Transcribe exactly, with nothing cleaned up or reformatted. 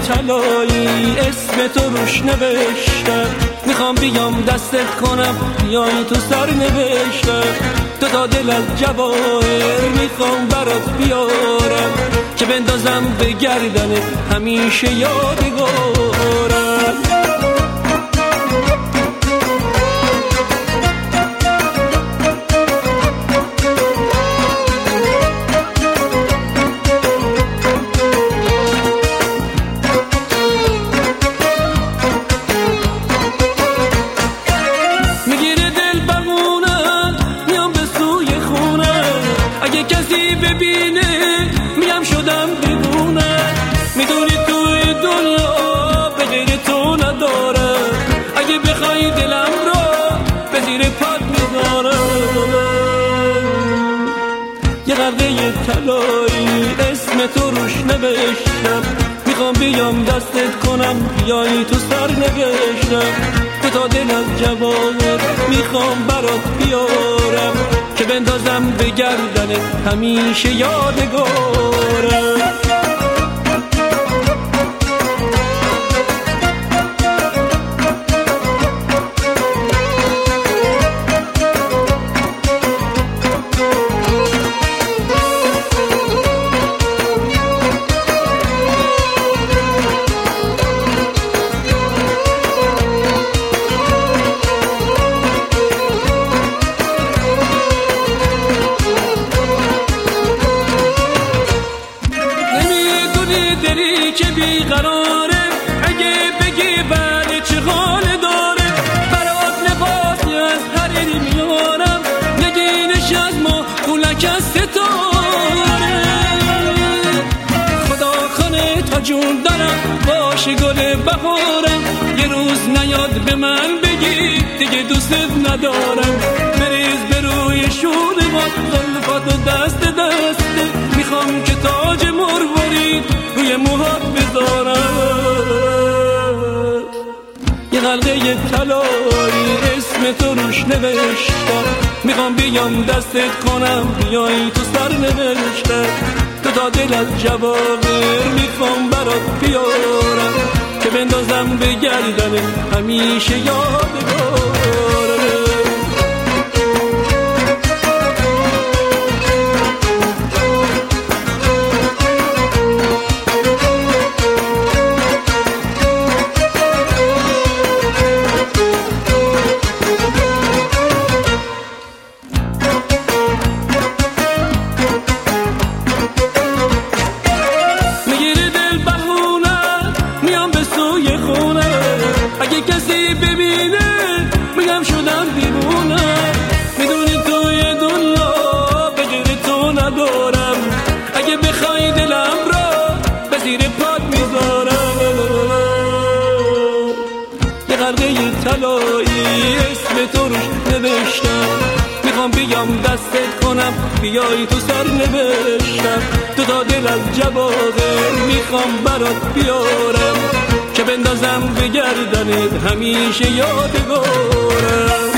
طلایی اسم تو روش نوشتم، میخوام بیام دستت کنم بیای تو سر نوشتم. دو تا دل از جواهر میخوام برات بیارم که بندازم به گردنت همیشه یادگارم. اگه کسی ببینه میم شدم دیوونه، میدونی توی دنیا به غیر تو نداره. اگه بخوای دلم رو به زیر پات میذارم. یه غرقه طلایی اسم تو روش نوشتم، میخوام بیام دستت کنم بیای تو سر نوشتم. دو تا دل از جواهر میخوام برات بیارم که بندازم به گردنت همیشه یادگارم. دلی که بیقراره، اگه بگی بله چه حال داره. برات لباسی از حریری میارم، نگینش از ما پولک از ستاره. خدا خانه تا جون دارم باشه گل بهارم. یه روز نیاد به من بگی دیگه دوستت ندارم. بریز به روی شونه ما زلفاتو دست دسته، میخوام که تاج مروارید روی موهات بذارم. یه غرقه طلایی اسم تو روش نوشتم، میخوام بیام دستت کنم بیای تو سر نوشتم. تو تا دل از جواهر میخوام برات بیارم که بندازم به گردنت همیشه یادگارم. اگه کسی ببینه میگم شدم دیوونه، میدونی توی دنیا به غیر تو ندارم. اگه بخوای دلم را به زیر پات میذارم. یه غرقه طلایی اسم تو روش نوشتم، میخوام بیام دستت کنم بیای تو سر نوشتم. دو تا دل از جواهر میخوام برات بیارم که بندازم به گردنت همیشه یادگارم.